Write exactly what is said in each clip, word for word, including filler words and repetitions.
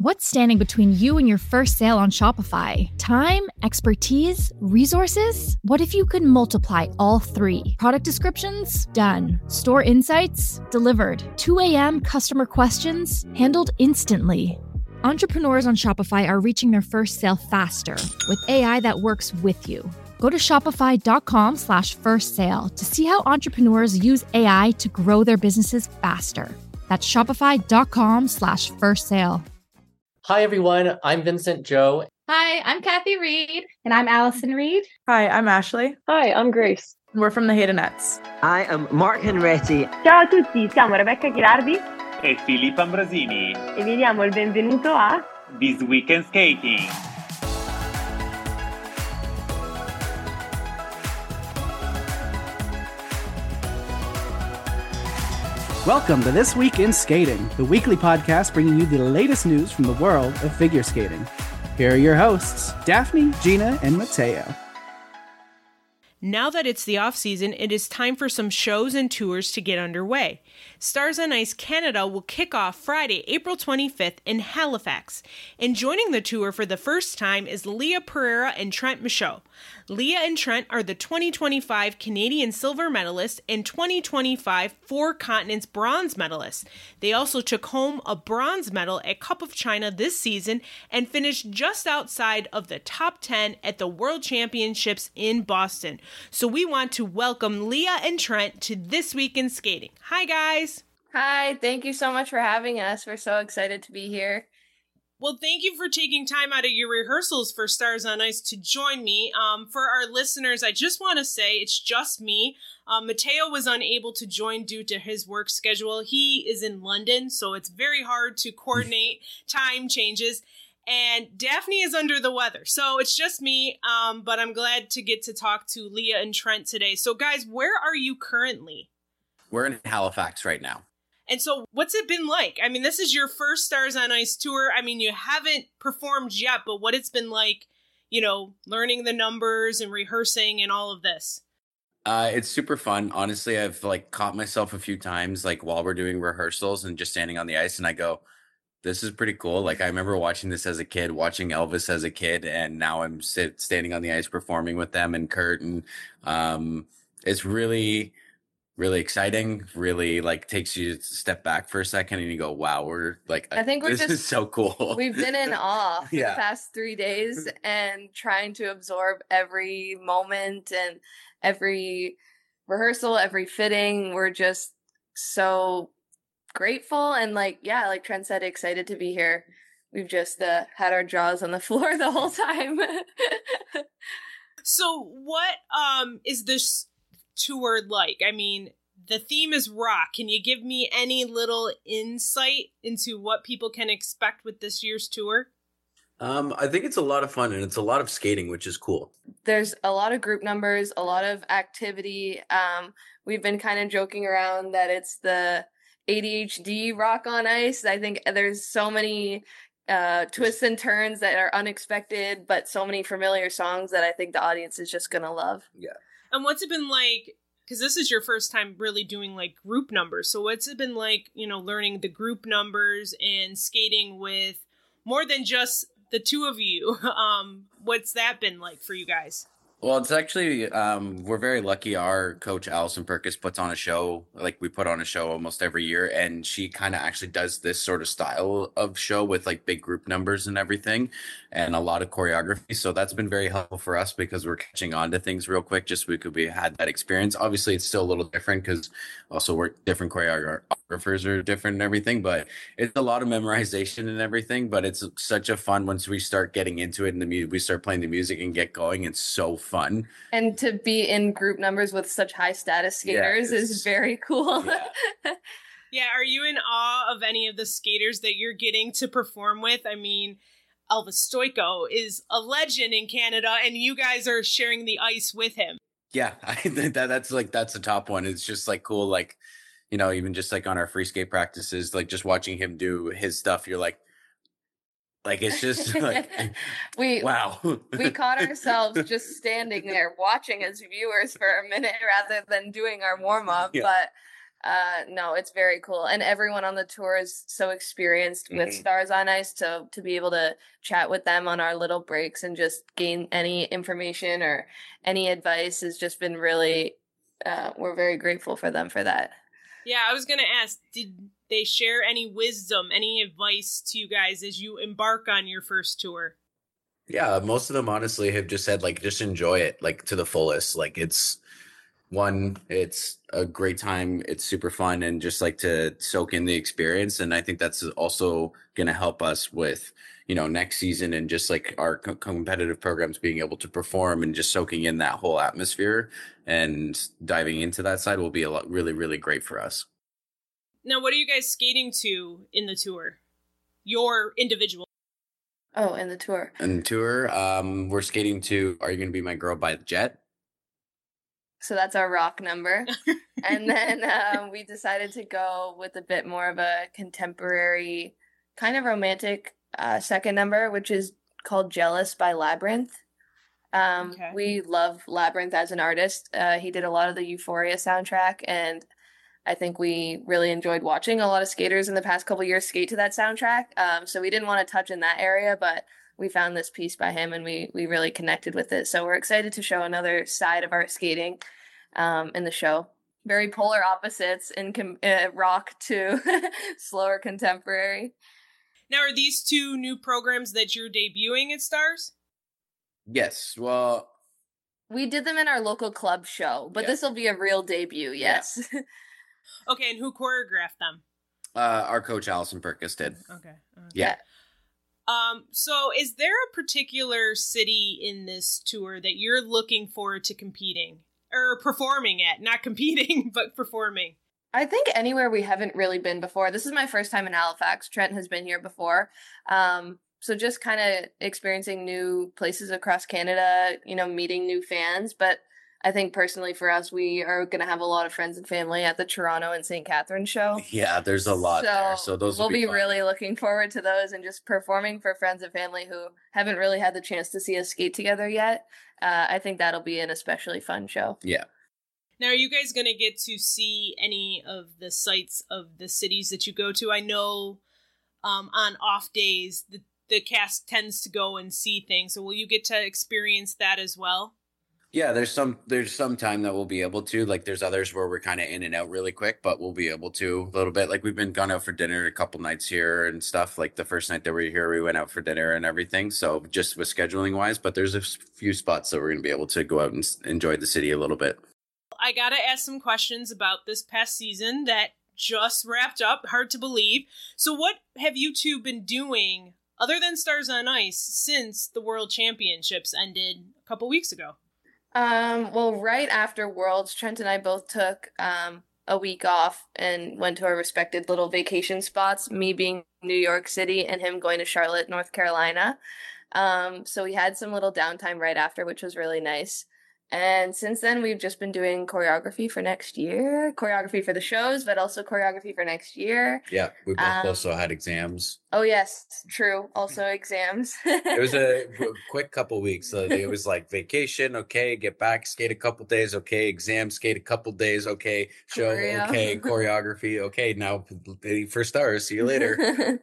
What's standing between you and your first sale on Shopify? Time, expertise, resources? What if you could multiply all three? Product descriptions? Done. Store insights? Delivered. two a.m. customer questions? Handled instantly. Entrepreneurs on Shopify are reaching their first sale faster with A I that works with you. Go to shopify.com slash first sale to see how entrepreneurs use A I to grow their businesses faster. That's shopify.com slash first sale. Hi, everyone. I'm Vincent Joe. Hi, I'm Kathy Reed. And I'm Allison Reed. Hi, I'm Ashley. Hi, I'm Grace. We're from the Haydenettes. I am Mark Henretti. Ciao a tutti, siamo Rebecca Ghilardi e Filippo Ambrosini e vi diamo il benvenuto a This Weekend Skating. Welcome to This Week in Skating, the weekly podcast bringing you the latest news from the world of figure skating. Here are your hosts, Daphne, Gina, and Mateo. Now that it's the off-season, it is time for some shows and tours to get underway. Stars on Ice Canada will kick off Friday, April twenty-fifth in Halifax. And joining the tour for the first time is Leah Pereira and Trent Michaud. Leah and Trent are the twenty twenty-five Canadian silver medalists and twenty twenty-five Four Continents bronze medalists. They also took home a bronze medal at Cup of China this season and finished just outside of the top ten at the World Championships in Boston. So we want to welcome Leah and Trent to This Week in Skating. Hi, guys. Hi, thank you so much for having us. We're so excited to be here. Well, thank you for taking time out of your rehearsals for Stars on Ice to join me. Um, for our listeners, I just want to say it's just me. Um, Mateo was unable to join due to his work schedule. He is in London, so it's very hard to coordinate time changes. And Daphne is under the weather, so it's just me, um, but I'm glad to get to talk to Leah and Trent today. So, guys, where are you currently? We're in Halifax right now. And so what's it been like? I mean, this is your first Stars on Ice tour. I mean, you haven't performed yet, but what it's been like, you know, learning the numbers and rehearsing and all of this. Uh, it's super fun. Honestly, I've like caught myself a few times, like while we're doing rehearsals and just standing on the ice, and I go, this is pretty cool. Like I remember watching this as a kid, watching Elvis as a kid, and now I'm sit standing on the ice performing with them and Kurt, and um, it's really, really exciting. Really like takes you to step back for a second, and you go, "Wow, we're like, I think we're this just is so cool." We've been in awe for Yeah. the past three days and trying to absorb every moment and every rehearsal, every fitting. We're just so grateful and like, yeah, like Trent said, excited to be here. We've just uh, had our jaws on the floor the whole time. So what um is this tour like? I mean, the theme is rock. Can you give me any little insight into what people can expect with this year's tour? Um, I think it's a lot of fun, and it's a lot of skating, which is cool. There's a lot of group numbers, a lot of activity. Um, we've been kind of joking around that it's the A D H D rock on ice. I think there's so many uh, twists and turns that are unexpected, but so many familiar songs that I think the audience is just going to love. Yeah. And what's it been like, because this is your first time really doing like group numbers. So what's it been like, you know, learning the group numbers and skating with more than just the two of you? Um, what's that been like for you guys? Well, it's actually, um, we're very lucky. Our coach, Allison Perkis, puts on a show, like we put on a show almost every year. And she kind of actually does this sort of style of show with like big group numbers and everything and a lot of choreography. So that's been very helpful for us because we're catching on to things real quick just because we had that experience. Obviously, it's still a little different because also we're different choreographers are different and everything. But it's a lot of memorization and everything. But it's such a fun once we start getting into it and the mu- we start playing the music and get going. It's so fun. Fun. And to be in group numbers with such high status skaters yeah, is very cool. Yeah. Yeah, are you in awe of any of the skaters that you're getting to perform with? I mean, Elvis Stoiko is a legend in Canada, and you guys are sharing the ice with him. Yeah, I think that that's like that's the top one. It's just like cool, like, you know, even just like on our free skate practices, like just watching him do his stuff, you're like, Like, it's just like, we wow. we caught ourselves just standing there watching as viewers for a minute rather than doing our warm up. Yeah. But Uh, no, it's very cool. And everyone on the tour is so experienced with Mhm. Stars on Ice. So to be able to chat with them on our little breaks and just gain any information or any advice has just been really, uh, we're very grateful for them for that. Yeah, I was going to ask, did they share any wisdom, any advice to you guys as you embark on your first tour? Yeah, most of them honestly have just said like just enjoy it like to the fullest. Like it's one, it's a great time, it's super fun, and just like to soak in the experience. And I think that's also going to help us with, you know, next season and just like our co- competitive programs being able to perform and just soaking in that whole atmosphere and diving into that side will be a lot really, really great for us. Now, what are you guys skating to in the tour? Your individual. Oh, and the tour. And the tour, um, we're skating to Are You Gonna Be My Girl by the Jet? So that's our rock number. And then um, we decided to go with a bit more of a contemporary, kind of romantic uh, second number, which is called Jealous by Labyrinth. Um, Okay. We love Labyrinth as an artist. Uh, he did a lot of the Euphoria soundtrack, and I think we really enjoyed watching a lot of skaters in the past couple years skate to that soundtrack. Um, so we didn't want to touch in that area, but we found this piece by him and we we really connected with it. So we're excited to show another side of our skating um, in the show. Very polar opposites in com- uh, rock to slower contemporary. Now, are these two new programs that you're debuting at Stars? Yes. Well, We did them in our local club show, but Yeah. this will be a real debut, yes. Okay, and who choreographed them? uh, our coach Allison Perkis did. Okay. okay. Yeah. Um, so is there a particular city in this tour that you're looking forward to competing or performing at? Not competing, but performing. I think anywhere we haven't really been before. This is my first time in Halifax. Trent has been here before. Um, so just kind of experiencing new places across Canada, you know, meeting new fans. But I think personally for us, we are going to have a lot of friends and family at the Toronto and Saint Catharines show. Yeah, there's a lot there. So those will we'll be, fun. really looking forward to those and just performing for friends and family who haven't really had the chance to see us skate together yet. Uh, I think that'll be an especially fun show. Yeah. Now, are you guys going to get to see any of the sites of the cities that you go to? I know um, on off days, the, the cast tends to go and see things. So will you get to experience that as well? Yeah, there's some there's some time that we'll be able to. Like there's others where we're kind of in and out really quick, but we'll be able to a little bit. Like we've been gone out for dinner a couple nights here and stuff. Like the first night that we were here, we went out for dinner and everything. So just with scheduling wise, but there's a few spots that we're going to be able to go out and s- enjoy the city a little bit. I got to ask some questions about this past season that just wrapped up. Hard to believe. So what have you two been doing other than Stars on Ice since the World Championships ended a couple weeks ago? Um, well, right after Worlds, Trent and I both took um, a week off and went to our respected little vacation spots, me being New York City and him going to Charlotte, North Carolina. Um, so we had some little downtime right after, which was really nice. And since then, we've just been doing choreography for next year, choreography for the shows, but also choreography for next year. Yeah, we both Um, also had exams. Oh, yes, true. Also exams. It was a qu- quick couple weeks. So it was like vacation, okay, get back, skate a couple days, okay, exam, skate a couple days, okay, show, Choreo. okay, choreography, okay, now for Stars. See you later.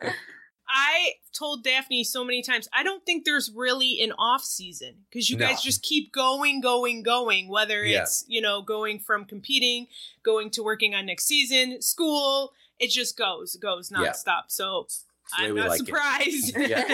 I told Daphne so many times, I don't think there's really an off season because you No. guys just keep going, going, going, whether Yeah. it's, you know, going from competing, going to working on next season, school, it just goes, goes Yeah. nonstop. So the way I'm we not like it. surprised.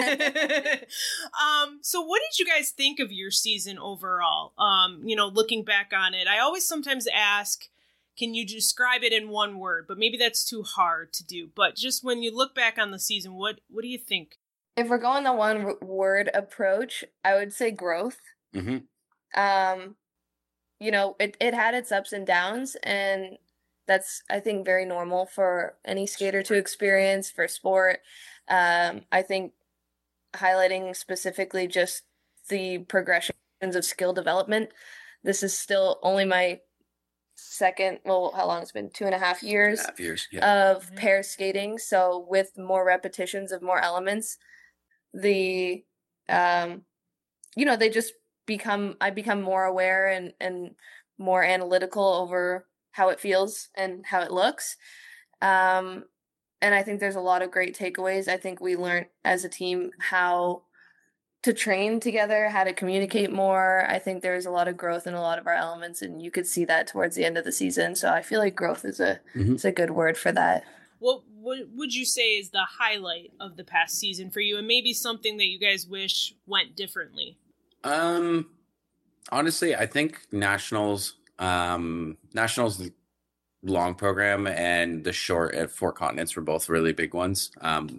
um, so what did you guys think of your season overall? Um, you know, looking back on it, I always sometimes ask, can you describe it in one word? But maybe that's too hard to do. But just when you look back on the season, what what do you think? If we're going the one w- word approach, I would say growth. hmm Um, you know, it, it had its ups and downs, and that's, I think, very normal for any skater to experience for sport. Um, I think highlighting specifically just the progressions of skill development. This is still only my second, well, how long it's been? Two and a half years Half years. Yeah. of pair skating. So with more repetitions of more elements, the um you know, they just become I become more aware and and more analytical over how it feels and how it looks. Um, and I think there's a lot of great takeaways. I think we learned as a team how to train together, how to communicate more. I think there's a lot of growth in a lot of our elements, and you could see that towards the end of the season. So I feel like growth is a Mhm. is a good word for that. What what would you say is the highlight of the past season for you, and maybe something that you guys wish went differently? Um, honestly, I think nationals, um, nationals long program and the short at Four Continents were both really big ones. Um,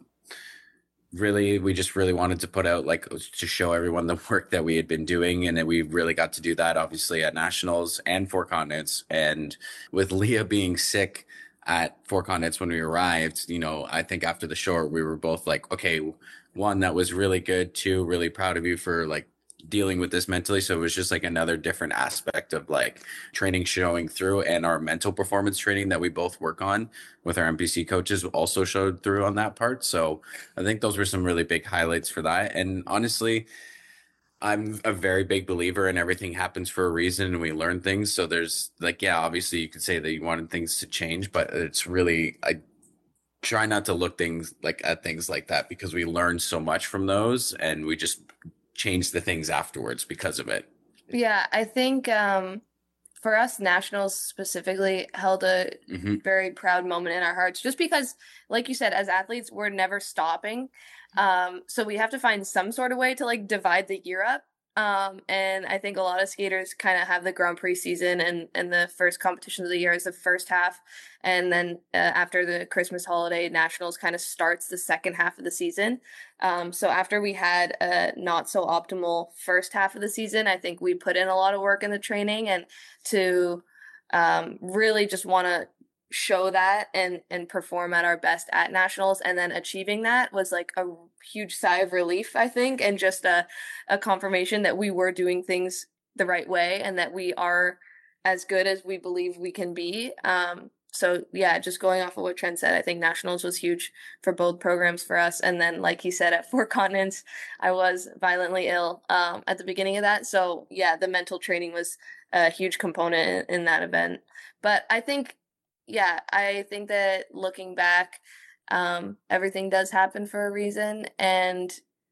really, we just really wanted to put out, like, to show everyone the work that we had been doing, and that we really got to do that obviously at nationals and Four Continents. And with Leah being sick at Four Continents when we arrived, you know, I think after the short, we were both like, okay, one, that was really good. Two, really proud of you for like dealing with this mentally. So it was just like another different aspect of like training showing through, and our mental performance training that we both work on with our N P C coaches also showed through on that part. So I think those were some really big highlights for that. And honestly, I'm a very big believer in everything happens for a reason, and we learn things. So there's like, yeah, obviously you could say that you wanted things to change, but it's really, I try not to look things like at things like that, because we learned so much from those, and we just change the things afterwards because of it. Yeah, I think um, for us, nationals specifically held a Mhm. very proud moment in our hearts, just because, like you said, as athletes, we're never stopping. Um, so we have to find some sort of way to like divide the year up. Um, and I think a lot of skaters kind of have the Grand Prix season, and, and the first competition of the year is the first half. And then uh, after the Christmas holiday, nationals kind of starts the second half of the season. Um, so after we had a not so optimal first half of the season, I think we put in a lot of work in the training, and to um, really just want to show that and and perform at our best at nationals, and then achieving that was like a huge sigh of relief, I think, and just a a confirmation that we were doing things the right way, and that we are as good as we believe we can be. Um, so yeah, just going off of what Trent said, I think nationals was huge for both programs for us. And then, like he said, at Four Continents, I was violently ill um, at the beginning of that. So yeah, the mental training was a huge component in, in that event. But I think, yeah, I think that looking back, um, everything does happen for a reason, and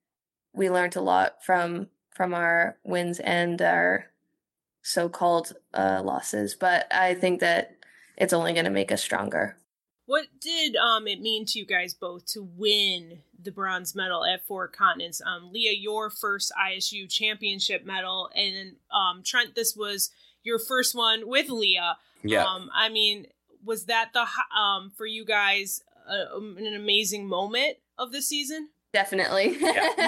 we learned a lot from from our wins and our so-called uh, losses. But I think that it's only going to make us stronger. What did um it mean to you guys both to win the bronze medal at Four Continents? Um, Leah, your first I S U championship medal, and then um, Trent, this was your first one with Leah. Yeah. Um, I mean, was that the um for you guys uh, an amazing moment of the season? Definitely. Yeah.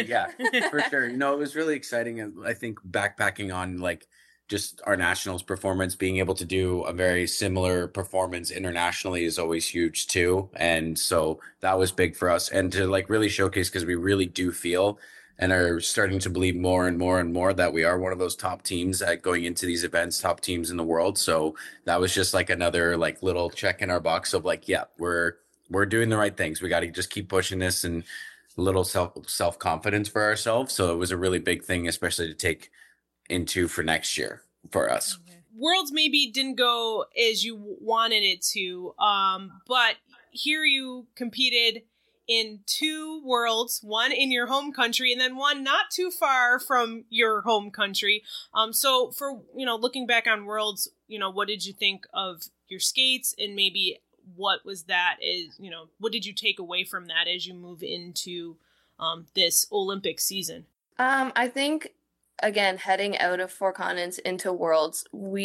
Yeah, for sure. No, it was really exciting. And I think backpacking on like just our nationals performance, being able to do a very similar performance internationally is always huge too. And so that was big for us, and to like really showcase, because we really do feel and are starting to believe more and more and more that we are one of those top teams at going into these events, top teams in the world. So that was just like another like little check in our box of like, yeah, we're we're doing the right things. We got to just keep pushing this, and a little self self confidence for ourselves. So it was a really big thing, especially to take into for next year for us. Worlds maybe didn't go as you wanted it to, um, but here you competed in two worlds, one in your home country and then one not too far from your home country. Um, so for, you know, looking back on worlds, you know, what did you think of your skates, and maybe what was that is, you know, what did you take away from that as you move into um, this Olympic season? Um, I think, again, heading out of Four Continents into Worlds,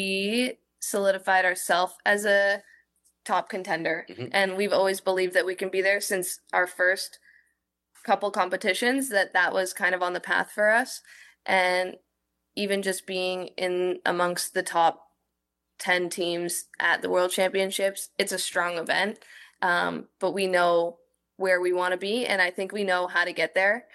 we solidified ourselves as a top contender. Mhm. And we've always believed that we can be there since our first couple competitions, that that was kind of on the path for us. And even just being in amongst the top ten teams at the World Championships, it's a strong event. Um, but we know where we want to be, and I think we know how to get there.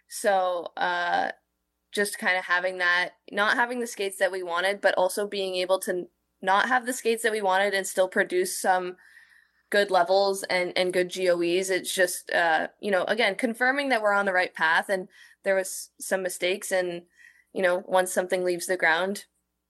So, uh, just kind of having that, not having the skates that we wanted, but also being able to not have the skates that we wanted and still produce some good levels and, and good G O Es. It's just, uh, you know, again, confirming that we're on the right path, and there was some mistakes, and, you know, once something leaves the ground,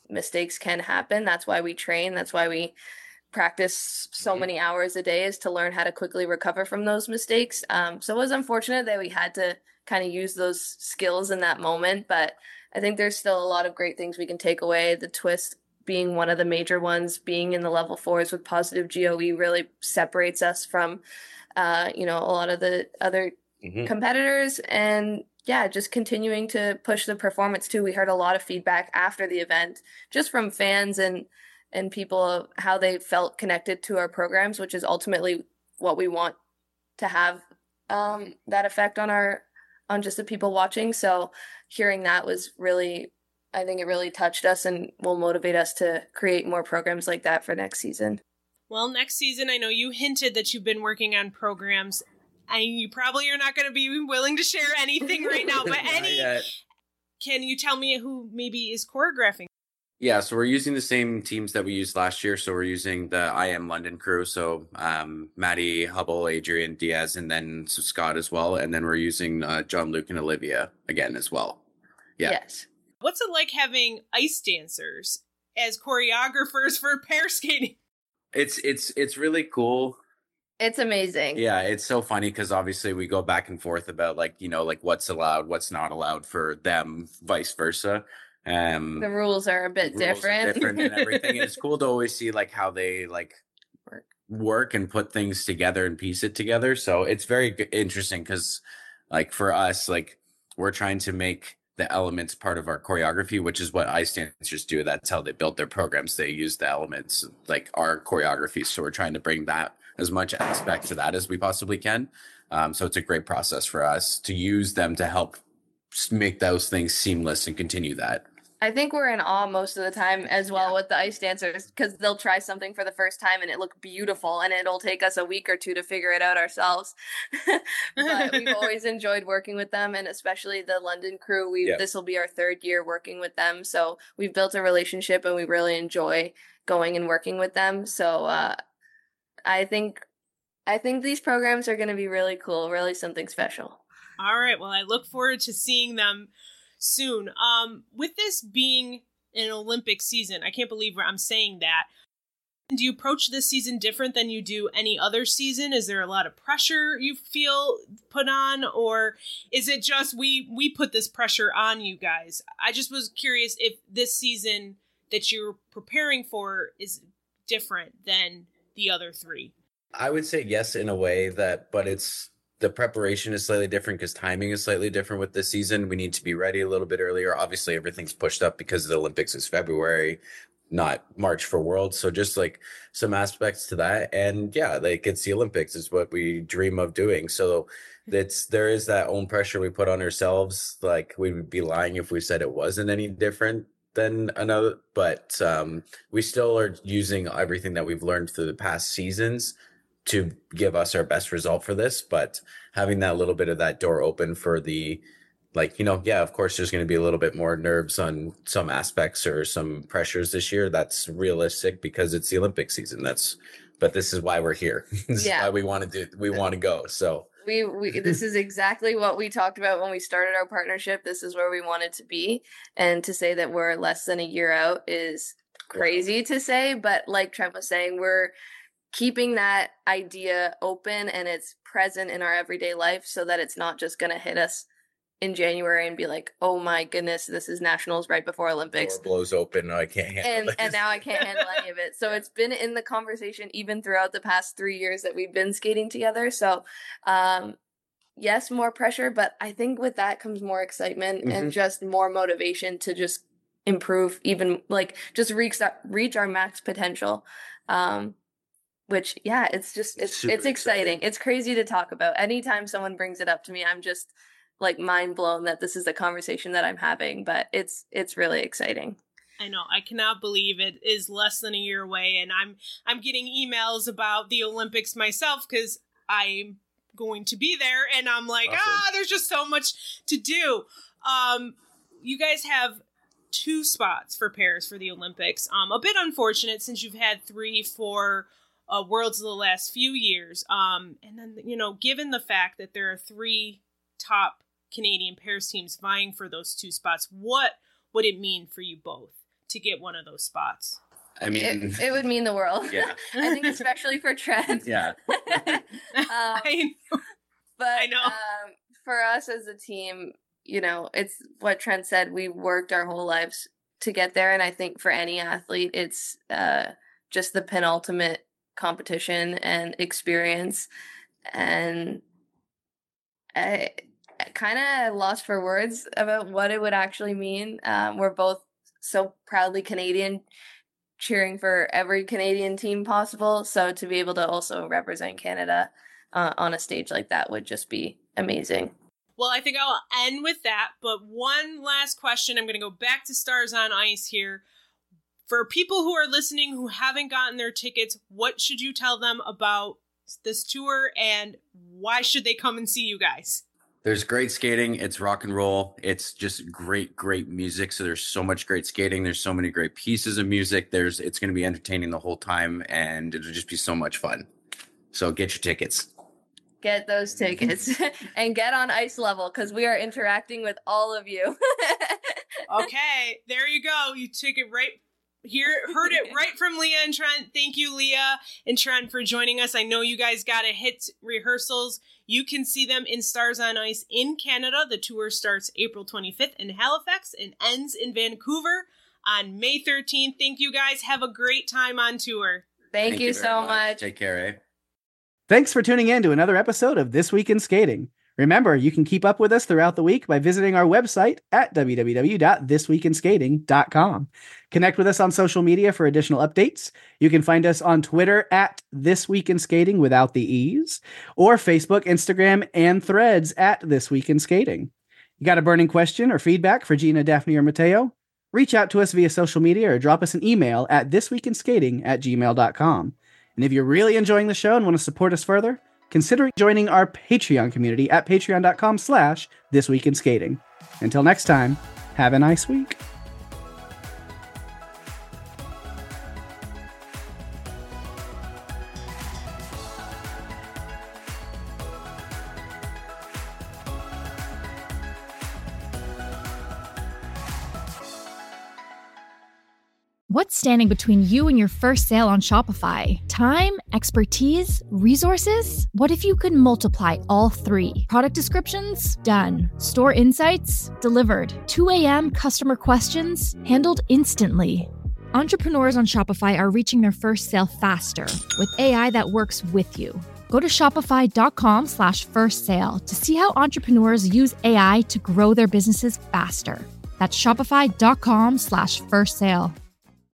mistakes can happen. That's why we train. That's why we practice so Mhm. many hours a day, is to learn how to quickly recover from those mistakes. Um, so it was unfortunate that we had to kind of use those skills in that moment, but I think there's still a lot of great things we can take away. The twist being one of the major ones, being in the level fours with positive G O E really separates us from, uh, you know, a lot of the other Mhm. competitors. And yeah, just continuing to push the performance too. We heard a lot of feedback after the event, just from fans and and people of how they felt connected to our programs, which is ultimately what we want to have um, that effect on our on just the people watching. So hearing that was really, I think it really touched us and will motivate us to create more programs like that for next season. Well, next season, I know you hinted that you've been working on programs, and you probably are not going to be willing to share anything right now, but Not any, yet. can you tell me who maybe is choreographing? Yeah, so we're using the same teams that we used last year. So we're using the I Am London crew. So um, Maddie Hubble, Adrian Diaz, and then so Scott as well. And then we're using uh, John Luke and Olivia again as well. Yeah. Yes. What's it like having ice dancers as choreographers for pair skating? It's it's it's really cool. It's amazing. Yeah, it's so funny because obviously we go back and forth about like, you know, like what's allowed, what's not allowed for them, vice versa. Um, The rules are a bit rules are different. different and everything. It's cool to always see like how they like Work. work and put things together and piece it together. So it's very g- interesting because like for us, like we're trying to make the elements part of our choreography, which is what ice dancers do. That's how they build their programs. They use the elements like our choreography. So we're trying to bring that as much aspect to that as we possibly can. Um, so it's a great process for us to use them to help s- make those things seamless and continue that. I think we're in awe most of the time as well with the ice dancers, because they'll try something for the first time and it look beautiful, and it'll take us a week or two to figure it out ourselves. But we've always enjoyed working with them, and especially the London crew. We Yeah. This will be our third year working with them, so we've built a relationship and we really enjoy going and working with them. So uh, I think I think these programs are going to be really cool, really something special. All right. Well, I look forward to seeing them soon. Um, with this being an Olympic season, I can't believe I'm saying that. Do you approach this season different than you do any other season? Is there a lot of pressure you feel put on, or is it just we we put this pressure on you guys? I just was curious if this season that you're preparing for is different than the other three. I would say yes in a way that, but it's the preparation is slightly different because timing is slightly different with this season. We need to be ready a little bit earlier. Obviously, everything's pushed up because the Olympics is February, not March for Worlds. So just like some aspects to that. And yeah, like it's the Olympics is what we dream of doing. So that's, there is that own pressure we put on ourselves. Like we would be lying if we said it wasn't any different than another, but um, we still are using everything that we've learned through the past seasons to give us our best result for this, but having that little bit of that door open for the, like, you know, yeah, of course, there's going to be a little bit more nerves on some aspects or some pressures this year. That's realistic because it's the Olympic season. That's, but this is why we're here. This Yeah. is why we want to do, we want to go. So We, we this is exactly what we talked about when we started our partnership. This is where we wanted to be, and to say that we're less than a year out is crazy to say, but like Trent was saying, we're keeping that idea open and it's present in our everyday life so that it's not just going to hit us in January and be like, oh my goodness, this is nationals right before Olympics. door blows open. I can't handle And this. and now I can't handle any of it. So it's been in the conversation even throughout the past three years that we've been skating together. So um yes, more pressure, but I think with that comes more excitement and Mhm. just more motivation to just improve, even like just reach that reach our max potential. Um which yeah, it's just it's Super it's exciting. exciting. It's crazy to talk about. Anytime someone brings it up to me, I'm just like mind blown that this is a conversation that I'm having, but it's it's really exciting. I know. I cannot believe it is less than a year away, and I'm I'm getting emails about the Olympics myself because I'm going to be there, and I'm like, Awesome. ah, there's just so much to do. Um, you guys have two spots for pairs for the Olympics. Um, a bit unfortunate since you've had three for uh, Worlds the last few years. Um, and then, you know, given the fact that there are three top Canadian pairs teams vying for those two spots, what would it mean for you both to get one of those spots? I mean, it, it would mean the world. Yeah. I think especially for Trent. Yeah. um, I know. But I know. Um, for us as a team, you know, it's what Trent said. We worked our whole lives to get there, and I think for any athlete, it's uh, just the penultimate competition and experience. And I, I kind of lost for words about what it would actually mean. Um, we're both so proudly Canadian, cheering for every Canadian team possible. So to be able to also represent Canada uh, on a stage like that would just be amazing. Well, I think I'll end with that. But one last question. I'm going to go back to Stars on Ice here. For people who are listening who haven't gotten their tickets, what should you tell them about this tour and why should they come and see you guys? There's great skating. It's rock and roll. It's just great, great music. So there's so much great skating. There's so many great pieces of music. There's it's going to be entertaining the whole time, and it'll just be so much fun. So get your tickets. Get those tickets and get on Ice Level because we are interacting with all of you. Okay, there you go. You took it right here, heard it right from Leah and Trent. Thank you, Leah and Trent, for joining us. I know you guys got to hit rehearsals. You can see them in Stars on Ice in Canada. The tour starts April twenty-fifth in Halifax and ends in Vancouver on May thirteenth. Thank you guys. Have a great time on tour. Thank, Thank you, you so much. much. Take care, eh? Thanks for tuning in to another episode of This Week in Skating. Remember, you can keep up with us throughout the week by visiting our website at w w w dot this week in skating dot com. Connect with us on social media for additional updates. You can find us on Twitter at This Week in Skating without the E's, or Facebook, Instagram, and Threads at This Week in Skating. You got a burning question or feedback for Gina, Daphne, or Mateo? Reach out to us via social media or drop us an email at thisweekinskating at gmail dot com. And if you're really enjoying the show and want to support us further, consider joining our Patreon community at patreon dot com slash this week in skating. Until next time, have a nice week. What's standing between you and your first sale on Shopify? Time, expertise, resources? What if you could multiply all three? Product descriptions? Done. Store insights? Delivered. two a.m. customer questions? Handled instantly. Entrepreneurs on Shopify are reaching their first sale faster with A I that works with you. Go to shopify dot com slash first sale to see how entrepreneurs use A I to grow their businesses faster. That's shopify dot com slash first sale.